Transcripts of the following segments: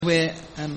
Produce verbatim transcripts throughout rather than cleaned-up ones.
We're um,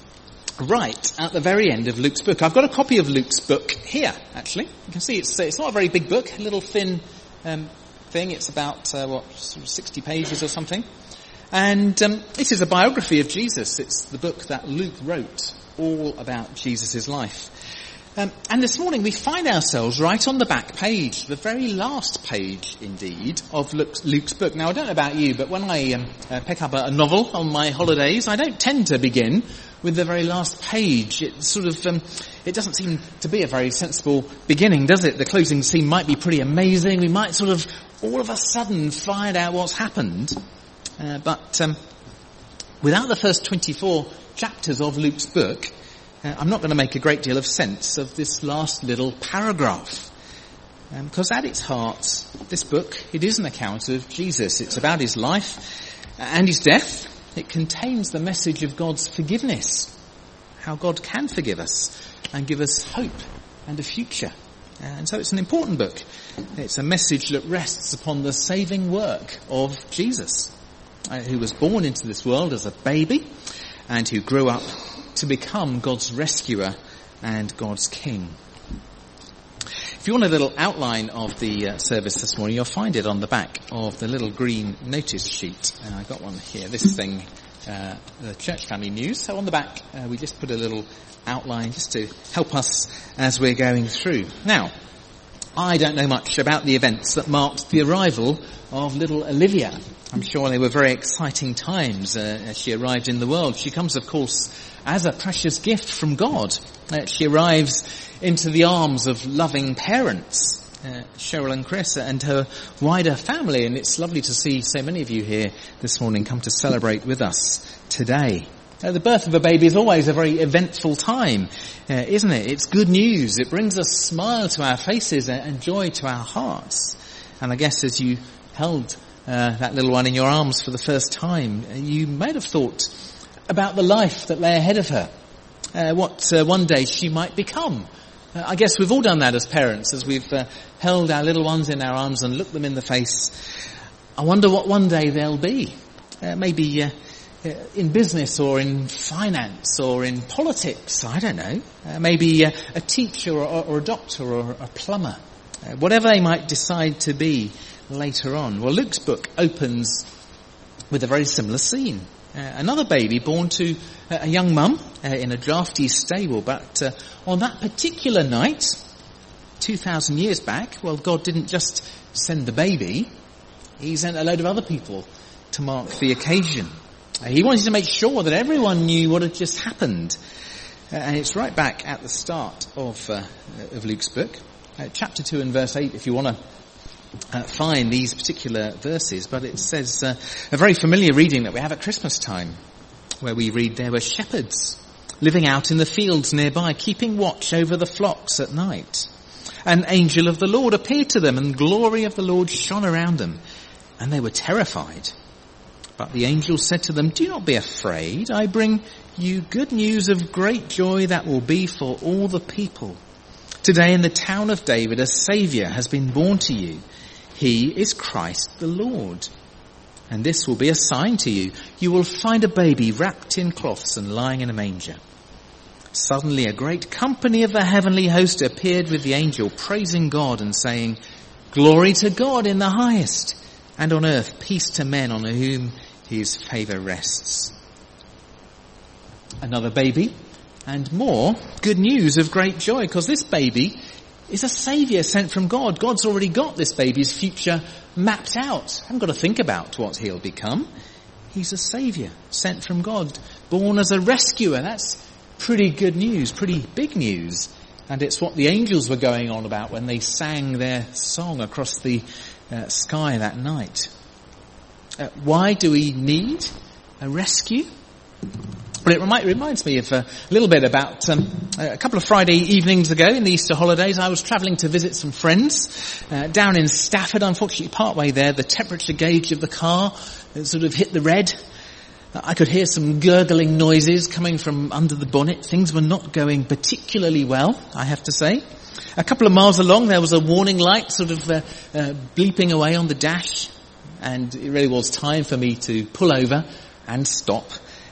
right at the very end of Luke's book. I've got a copy of Luke's book here, actually. You can see it's it's not a very big book, a little thin um, thing. It's about, uh, what, sort of sixty pages or something. And um, this is a biography of Jesus. It's the book that Luke wrote, all about Jesus' life. Um, and this morning we find ourselves right on the back page, the very last page, indeed, of Luke's, Luke's book. Now, I don't know about you, but when I um, uh, pick up a, a novel on my holidays, I don't tend to begin with the very last page. It sort of, um, it doesn't seem to be a very sensible beginning, does it? The closing scene might be pretty amazing. We might sort of all of a sudden find out what's happened. Uh, but um, without the first twenty-four chapters of Luke's book, Uh, I'm not going to make a great deal of sense of this last little paragraph. Um, because at its heart, this book, it is an account of Jesus. It's about his life and his death. It contains the message of God's forgiveness, how God can forgive us and give us hope and a future. And so it's an important book. It's a message that rests upon the saving work of Jesus, uh, who was born into this world as a baby and who grew up to become God's rescuer and God's king. If you want a little outline of the uh, service this morning, you'll find it on the back of the little green notice sheet. And I've got one here, this thing, uh, the Church Family News. So on the back, uh, we just put a little outline just to help us as we're going through. Now, I don't know much about the events that marked the arrival of little Olivia. I'm sure they were very exciting times uh, as she arrived in the world. She comes, of course, as a precious gift from God. Uh, she arrives into the arms of loving parents, uh, Cheryl and Chris, and her wider family. And it's lovely to see so many of you here this morning come to celebrate with us today. Uh, the birth of a baby is always a very eventful time, uh, isn't it? It's good news. It brings a smile to our faces and joy to our hearts. And I guess as you held uh, that little one in your arms for the first time, you might have thought about the life that lay ahead of her, uh, what uh, one day she might become. Uh, I guess we've all done that as parents, as we've uh, held our little ones in our arms and looked them in the face. I wonder what one day they'll be. Uh, maybe uh, uh, in business or in finance or in politics, I don't know. Uh, maybe uh, a teacher or, or a doctor or a plumber. Uh, whatever they might decide to be later on. Well, Luke's book opens with a very similar scene. Uh, another baby born to uh, a young mum uh, in a drafty stable. But uh, on that particular night, two thousand years back, well, God didn't just send the baby. He sent a load of other people to mark the occasion. Uh, he wanted to make sure that everyone knew what had just happened. Uh, and it's right back at the start of, uh, of Luke's book. Uh, chapter two and verse eight, if you want to Uh, find these particular verses, but it says uh, a very familiar reading that we have at Christmas time, where we read, "There were shepherds living out in the fields nearby, keeping watch over the flocks at night. An angel of the Lord appeared to them, and the glory of the Lord shone around them, and they were terrified. But the angel said to them, 'Do not be afraid. I bring you good news of great joy that will be for all the people. Today in the town of David a Saviour has been born to you. He is Christ the Lord. And this will be a sign to you. You will find a baby wrapped in cloths and lying in a manger.' Suddenly a great company of the heavenly host appeared with the angel, praising God and saying, 'Glory to God in the highest, and on earth peace to men on whom his favour rests.'" Another baby and more good news of great joy, because this baby is a saviour sent from God. God's already got this baby's future mapped out. Haven't got to think about what he'll become. He's a saviour sent from God, born as a rescuer. That's pretty good news, pretty big news. And it's what the angels were going on about when they sang their song across the uh, sky that night. Uh, why do we need a rescue? Well, it remind, reminds me of a little bit about um, a couple of Friday evenings ago in the Easter holidays. I was travelling to visit some friends uh, down in Stafford. Unfortunately, partway there, the temperature gauge of the car sort of hit the red. I could hear some gurgling noises coming from under the bonnet. Things were not going particularly well, I have to say. A couple of miles along, there was a warning light sort of uh, uh, bleeping away on the dash. And it really was time for me to pull over and stop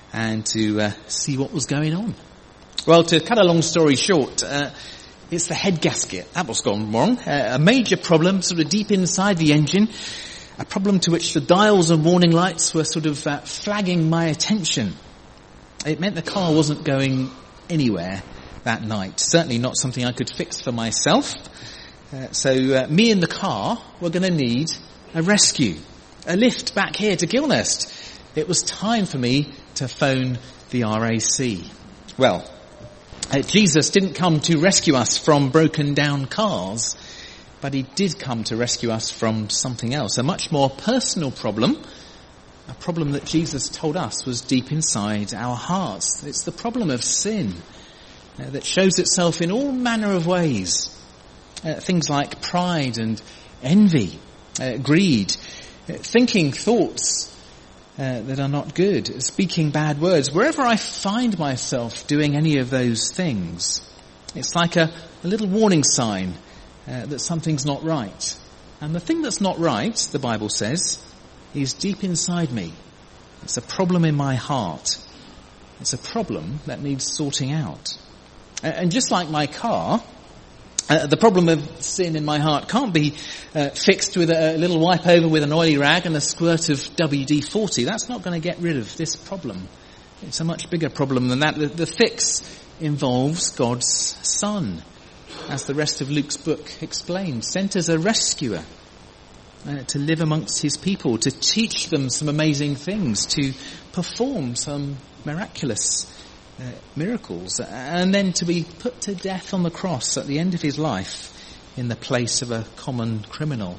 and to uh, see what was going on. Well, to cut a long story short, uh, it's the head gasket. That was gone wrong. Uh, a major problem sort of deep inside the engine, a problem to which the dials and warning lights were sort of uh, flagging my attention. It meant the car wasn't going anywhere that night. Certainly not something I could fix for myself. Uh, so uh, me and the car were going to need a rescue, a lift back here to Gilnest. It was time for me to phone the R A C. Well, uh, Jesus didn't come to rescue us from broken down cars, but he did come to rescue us from something else, a much more personal problem, a problem that Jesus told us was deep inside our hearts. It's the problem of sin uh, that shows itself in all manner of ways. Uh, things like pride and envy, uh, greed, uh, thinking thoughts uh, that are not good, speaking bad words. Wherever I find myself doing any of those things, it's like a, a little warning sign uh, that something's not right. And the thing that's not right, the Bible says, is deep inside me. It's a problem in my heart. It's a problem that needs sorting out. Uh, and just like my car, Uh, the problem of sin in my heart can't be uh, fixed with a, a little wipe over with an oily rag and a squirt of W D forty. That's not going to get rid of this problem. It's a much bigger problem than that. The, the fix involves God's Son, as the rest of Luke's book explains, sent as a rescuer uh, to live amongst his people, to teach them some amazing things, to perform some miraculous Uh, miracles, and then to be put to death on the cross at the end of his life in the place of a common criminal.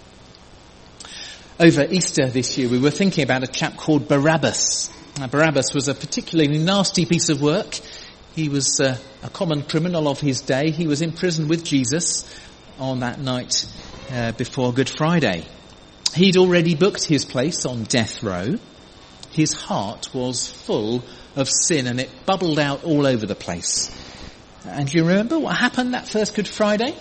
Over Easter this year we were thinking about a chap called Barabbas. Now, Barabbas was a particularly nasty piece of work. He was uh, a common criminal of his day. He was in prison with Jesus on that night uh, before Good Friday. He'd already booked his place on death row. His heart was full of sin, and it bubbled out all over the place. And do you remember what happened that first Good Friday?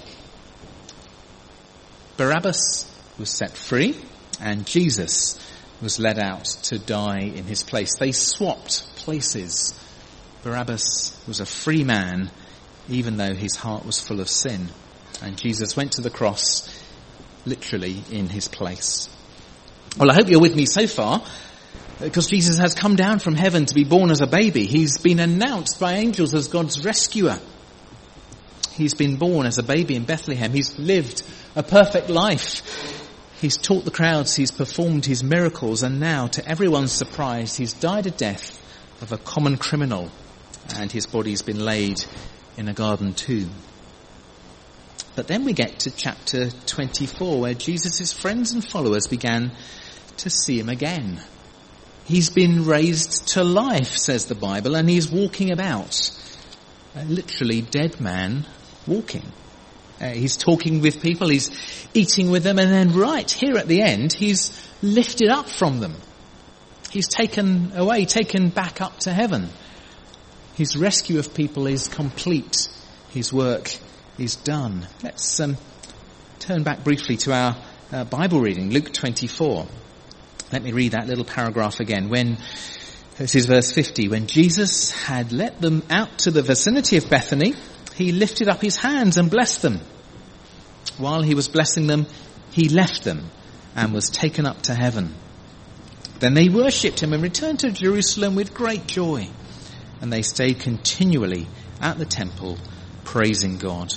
Barabbas was set free, and Jesus was led out to die in his place. They swapped places. Barabbas was a free man, even though his heart was full of sin. And Jesus went to the cross, literally in his place. Well, I hope you're with me so far, because Jesus has come down from heaven to be born as a baby. He's been announced by angels as God's rescuer. He's been born as a baby in Bethlehem. He's lived a perfect life. He's taught the crowds. He's performed his miracles. And now, to everyone's surprise, he's died a death of a common criminal. And his body's been laid in a garden tomb. But then we get to chapter twenty-four, where Jesus' friends and followers began to see him again. He's been raised to life, says the Bible, and he's walking about. A literally dead man walking. Uh, he's talking with people, he's eating with them, and then right here at the end, he's lifted up from them. He's taken away, taken back up to heaven. His rescue of people is complete. His work is done. Let's um, turn back briefly to our uh, Bible reading, Luke twenty-four. Let me read that little paragraph again. When, this is verse fifty, when Jesus had let them out to the vicinity of Bethany, he lifted up his hands and blessed them. While he was blessing them, he left them and was taken up to heaven. Then they worshipped him and returned to Jerusalem with great joy. And they stayed continually at the temple, praising God.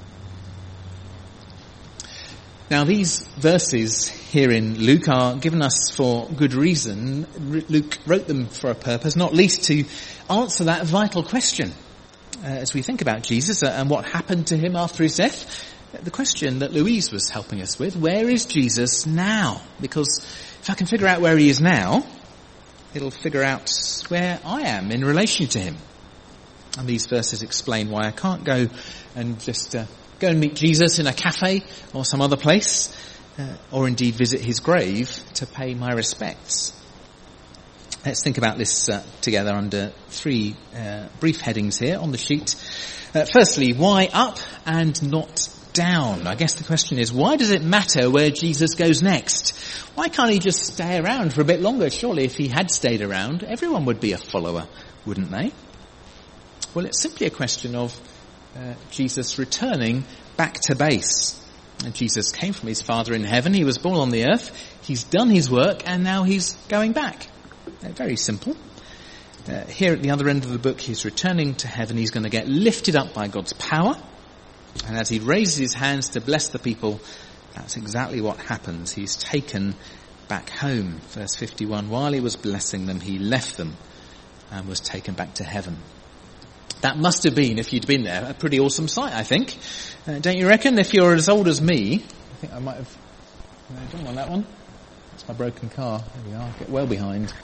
Now, these verses here in Luke are given us for good reason. Luke wrote them for a purpose, not least to answer that vital question. Uh, as we think about Jesus and what happened to him after his death, the question that Louise was helping us with, where is Jesus now? Because if I can figure out where he is now, it'll figure out where I am in relation to him. And these verses explain why I can't go and just uh, go and meet Jesus in a cafe or some other place, uh, or indeed visit his grave to pay my respects. Let's think about this uh, together under three uh, brief headings here on the sheet. Uh, firstly, why up and not down. I guess the question is, why does it matter where Jesus goes next? Why can't he just stay around for a bit longer? Surely if he had stayed around, everyone would be a follower, wouldn't they? Well, it's simply a question of uh, Jesus returning back to base. And Jesus came from his Father in heaven. He was born on the earth. He's done his work, and now he's going back. Uh, very simple. Uh, here at the other end of the book, he's returning to heaven. He's going to get lifted up by God's power. And as he raises his hands to bless the people, that's exactly what happens. He's taken back home. Verse fifty-one, while he was blessing them, he left them and was taken back to heaven. That must have been, if you'd been there, a pretty awesome sight, I think. Uh, don't you reckon? If you're as old as me, I think I might have... No, don't want that one. That's my broken car. There we are. Get well behind.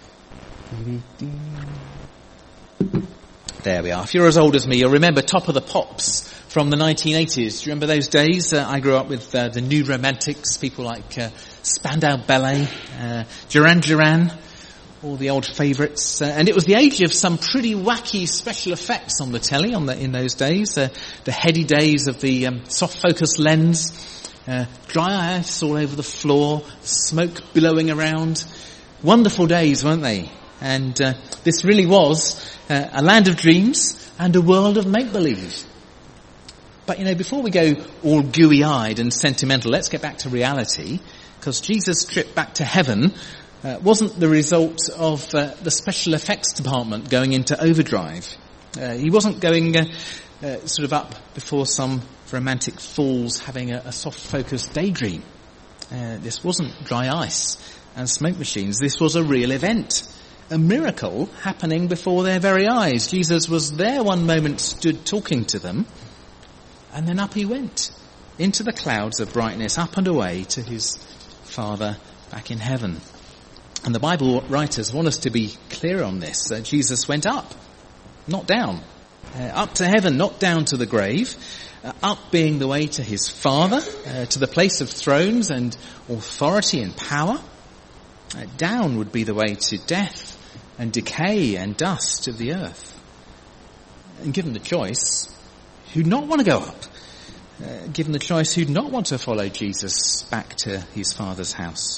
There we are. If you're as old as me, you'll remember Top of the Pops from the nineteen eighties. Do you remember those days? Uh, I grew up with uh, the New Romantics, people like uh, Spandau Ballet, uh, Duran Duran, all the old favourites. Uh, and it was the age of some pretty wacky special effects on the telly on the, in those days. Uh, the heady days of the um, soft focus lens, uh, dry ice all over the floor, smoke billowing around. Wonderful days, weren't they? And uh, this really was uh, a land of dreams and a world of make-believe. But, you know, before we go all gooey-eyed and sentimental, let's get back to reality, because Jesus' trip back to heaven uh, wasn't the result of uh, the special effects department going into overdrive. Uh, he wasn't going uh, uh, sort of up before some romantic falls having a, a soft-focused daydream. Uh, this wasn't dry ice and smoke machines. This was a real event. A miracle happening before their very eyes. Jesus was there one moment, stood talking to them, and then up he went into the clouds of brightness, up and away to his Father back in heaven. And the Bible writers want us to be clear on this. Uh, Jesus went up, not down. Uh, up to heaven, not down to the grave. Uh, up being the way to his Father, uh, to the place of thrones and authority and power. Uh, down would be the way to death and decay and dust of the earth. And given the choice, who'd not want to go up? Uh, given the choice, who'd not want to follow Jesus back to his Father's house?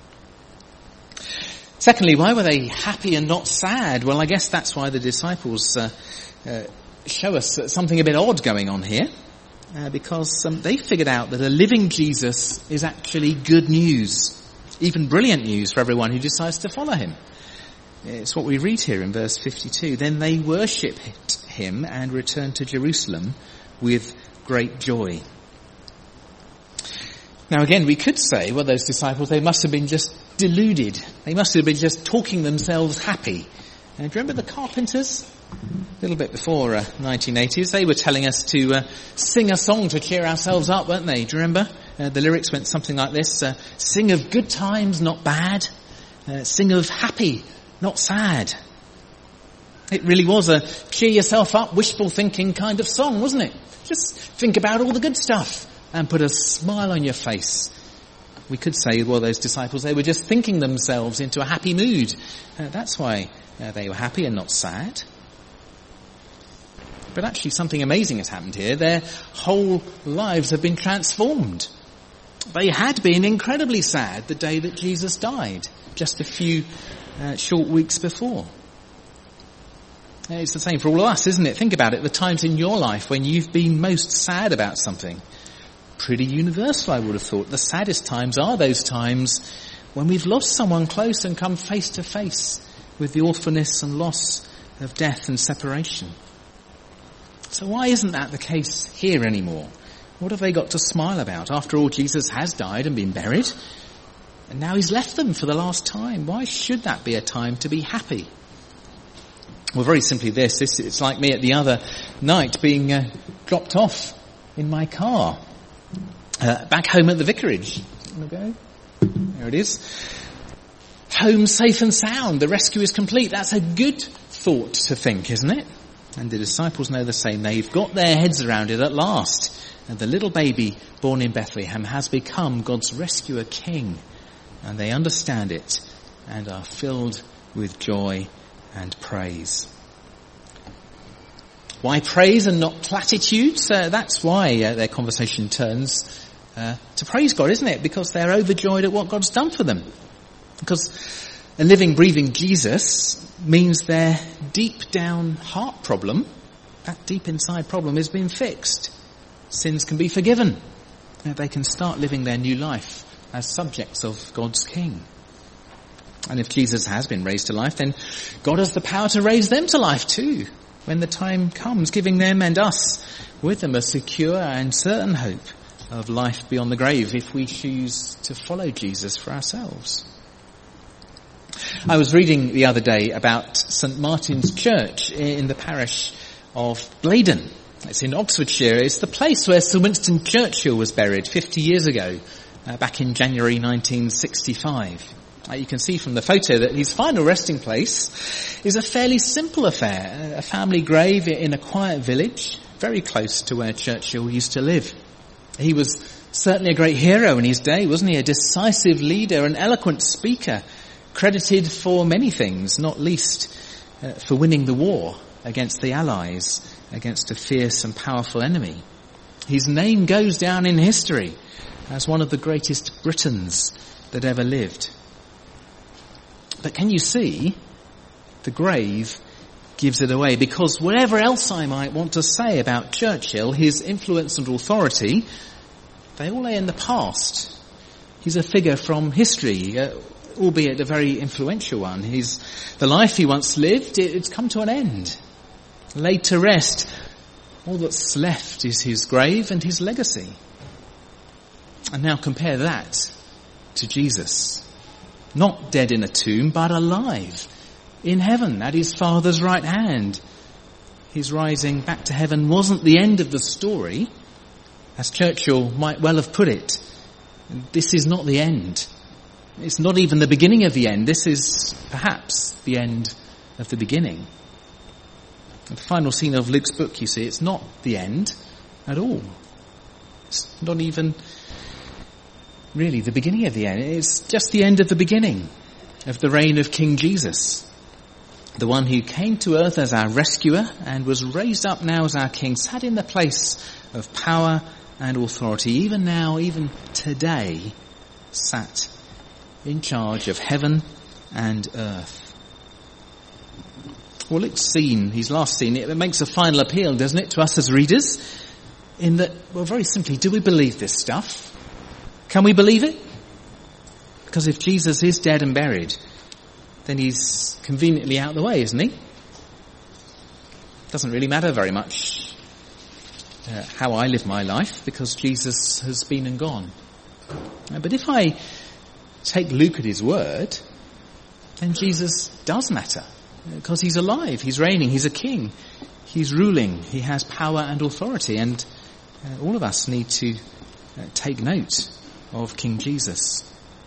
Secondly, why were they happy and not sad? Well, I guess that's why the disciples uh, uh, show us something a bit odd going on here. Uh, because um, they figured out that a living Jesus is actually good news. Even brilliant news for everyone who decides to follow him. It's what we read here in verse fifty-two. Then they worshipped him and returned to Jerusalem with great joy. Now again, we could say, well, those disciples, they must have been just deluded. They must have been just talking themselves happy. And do you remember the Carpenters? A little bit before uh, nineteen eighties, they were telling us to uh, sing a song to cheer ourselves up, weren't they? Do you remember? Uh, the lyrics went something like this. Uh, sing of good times, not bad. Uh, sing of happy, not sad. It really was a cheer yourself up, wishful thinking kind of song, wasn't it? Just think about all the good stuff and put a smile on your face. We could say, well, those disciples, they were just thinking themselves into a happy mood. Uh, that's why uh, they were happy and not sad. But actually something amazing has happened here. Their whole lives have been transformed. They had been incredibly sad the day that Jesus died, just a few uh, short weeks before. It's the same for all of us, isn't it? Think about it. The times in your life when you've been most sad about something. Pretty universal, I would have thought. The saddest times are those times when we've lost someone close and come face to face with the awfulness and loss of death and separation. So why isn't that the case here anymore? What have they got to smile about? After all, Jesus has died and been buried, and now he's left them for the last time. Why should that be a time to be happy? Well, very simply this. It's, it's like me at the other night being uh, dropped off in my car. Uh, back home at the vicarage. There we go. There it is. Home safe and sound. The rescue is complete. That's a good thought to think, isn't it? And the disciples know the same. They've got their heads around it at last. And the little baby born in Bethlehem has become God's rescuer king. And they understand it and are filled with joy and praise. Why praise and not platitudes? Uh, that's why uh, their conversation turns uh, to praise God, isn't it? Because they're overjoyed at what God's done for them. Because a living, breathing Jesus means their deep down heart problem, that deep inside problem, is being fixed. Sins can be forgiven. They can start living their new life as subjects of God's King. And if Jesus has been raised to life, then God has the power to raise them to life too, when the time comes, giving them and us with them a secure and certain hope of life beyond the grave if we choose to follow Jesus for ourselves. I was reading the other day about Saint Martin's Church in the parish of Blaydon. It's in Oxfordshire. It's the place where Sir Winston Churchill was buried fifty years ago, uh, back in January nineteen sixty-five. Uh, you can see from the photo that his final resting place is a fairly simple affair, a family grave in a quiet village, very close to where Churchill used to live. He was certainly a great hero in his day, wasn't he? A decisive leader, an eloquent speaker, credited for many things, not least uh, for winning the war against the Allies, against a fierce and powerful enemy. His name goes down in history as one of the greatest Britons that ever lived. But can you see, the grave gives it away, because whatever else I might want to say about Churchill, his influence and authority, they all lay in the past. He's a figure from history, uh, albeit a very influential one. His, the life he once lived, it, it's come to an end. Laid to rest, all that's left is his grave and his legacy. And now compare that to Jesus. Not dead in a tomb, but alive in heaven at his Father's right hand. His rising back to heaven wasn't the end of the story. As Churchill might well have put it, this is not the end. It's not even the beginning of the end. This is perhaps the end of the beginning. The final scene of Luke's book, you see, it's not the end at all. It's not even really the beginning of the end. It's just the end of the beginning of the reign of King Jesus, the one who came to earth as our rescuer and was raised up now as our King, sat in the place of power and authority, even now, even today, sat in charge of heaven and earth. Well, Luke's scene, his last scene, it makes a final appeal, doesn't it, to us as readers, in that, well, very simply, do we believe this stuff? Can we believe it? Because if Jesus is dead and buried, then he's conveniently out of the way, isn't he? Doesn't really matter very much uh, how I live my life, because Jesus has been and gone. Uh, but if I take Luke at his word, then Jesus does matter. Because he's alive, he's reigning, he's a king, he's ruling, he has power and authority, and uh, all of us need to uh, take note of King Jesus.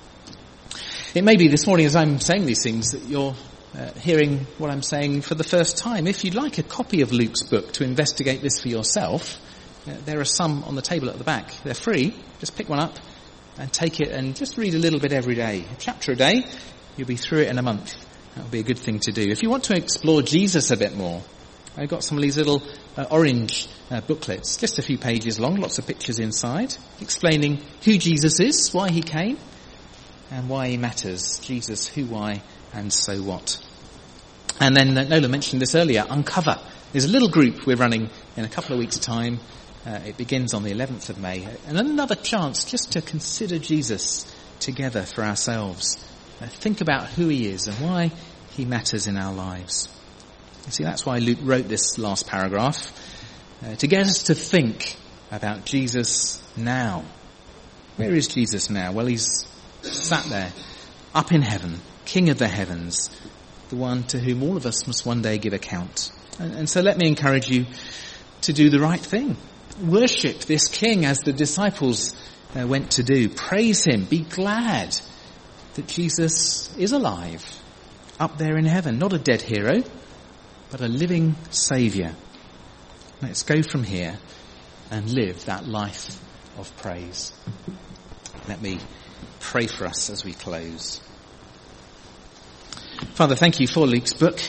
It may be this morning as I'm saying these things that you're uh, hearing what I'm saying for the first time. If you'd like a copy of Luke's book to investigate this for yourself, uh, there are some on the table at the back. They're free. Just pick one up and take it and just read a little bit every day. A chapter a day, you'll be through it in a month. That would be a good thing to do. If you want to explore Jesus a bit more, I've got some of these little uh, orange uh, booklets, just a few pages long, lots of pictures inside, explaining who Jesus is, why he came, and why he matters. Jesus, who, why, and so what. And then uh, Nola mentioned this earlier, Uncover. There's a little group we're running in a couple of weeks' time. Uh, it begins on the eleventh of May. And another chance just to consider Jesus together for ourselves. Uh, think about who he is and why he matters in our lives. You see, that's why Luke wrote this last paragraph, uh, to get us to think about Jesus now. Where is Jesus now? Well, he's sat there, up in heaven, King of the heavens, the one to whom all of us must one day give account. And, and so let me encourage you to do the right thing. Worship this King as the disciples uh, went to do. Praise him. Be glad that Jesus is alive, up there in heaven, not a dead hero, but a living Saviour. Let's go from here and live that life of praise. Let me pray for us as we close. Father, thank you for Luke's book.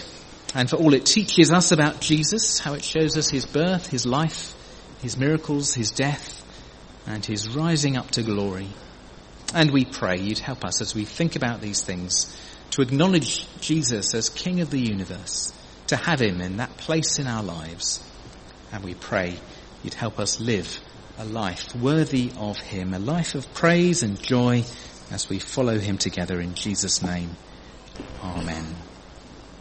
and for all it teaches us about Jesus, how it shows us his birth, his life, his miracles, his death, and his rising up to glory. And we pray you'd help us as we think about these things to acknowledge Jesus as King of the universe, to have him in that place in our lives. And we pray you'd help us live a life worthy of him, a life of praise and joy as we follow him together in Jesus' name. Amen.